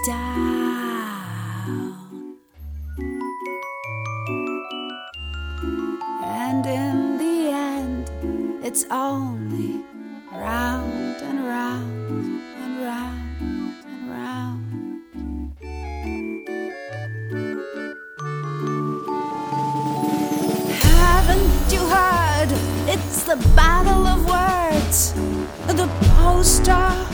down. And in the end, it's only round and round and round and round. Haven't you heard? It's the battle of words, the poster